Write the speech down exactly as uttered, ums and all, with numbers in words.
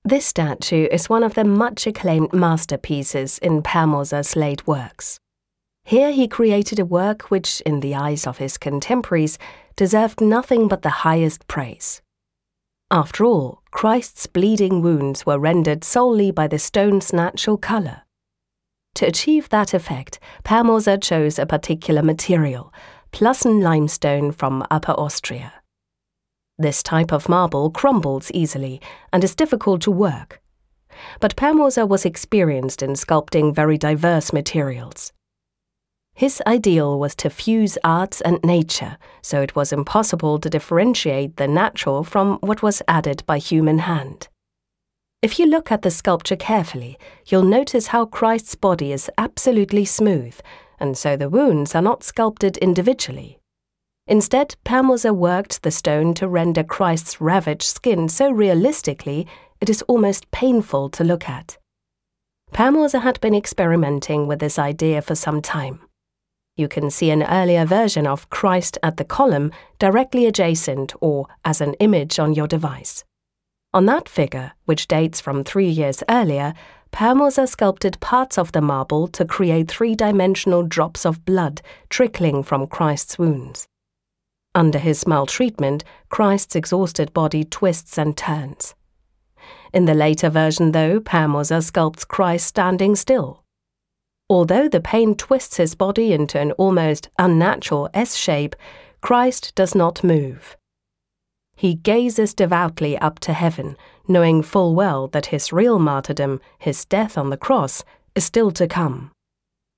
This statue is one of the much-acclaimed masterpieces in Per Moser's late works. Here he created a work which, in the eyes of his contemporaries, deserved nothing but the highest praise. After all, Christ's bleeding wounds were rendered solely by the stone's natural color. To achieve that effect, Per Moser chose a particular material, Plussen limestone from Upper Austria. This type of marble crumbles easily and is difficult to work. But Per Moser was experienced in sculpting very diverse materials. His ideal was to fuse art and nature, so it was impossible to differentiate the natural from what was added by human hand. If you look at the sculpture carefully, you'll notice how Christ's body is absolutely smooth, and so the wounds are not sculpted individually. Instead, Per Moser worked the stone to render Christ's ravaged skin so realistically it is almost painful to look at. Per Moser had been experimenting with this idea for some time. You can see an earlier version of Christ at the column directly adjacent or as an image on your device. On that figure, which dates from three years earlier, Per Moser sculpted parts of the marble to create three-dimensional drops of blood trickling from Christ's wounds. Under his maltreatment, Christ's exhausted body twists and turns. In the later version, though, Per Moser sculpts Christ standing still. Although the pain twists his body into an almost unnatural S shape, Christ does not move. He gazes devoutly up to heaven, knowing full well that his real martyrdom, his death on the cross, is still to come.